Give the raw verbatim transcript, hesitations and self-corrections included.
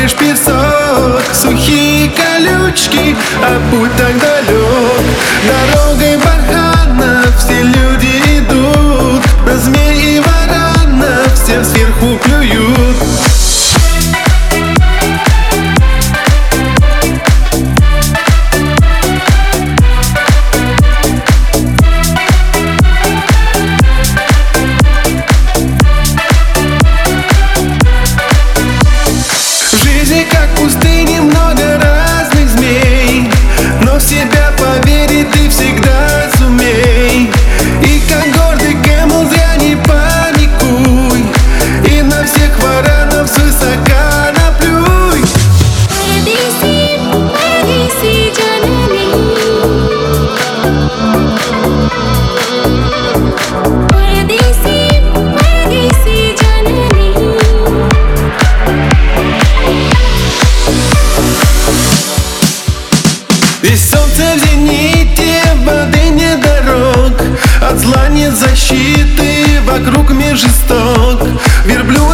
лишь песок, сухие колючки, а путь так далек. Дорогой бархатно все люди идут, на змей и варанов всем сверху плюют. Как в пустыне много разных змей, но в себя поверить ты всегда сумей. И как гордый Кэмл зря не паникуй, и на всех варанов свысока наплюй. Здесь солнце в зените, воды нет дорог, от зла нет защиты, вокруг мир жесток. Верблюд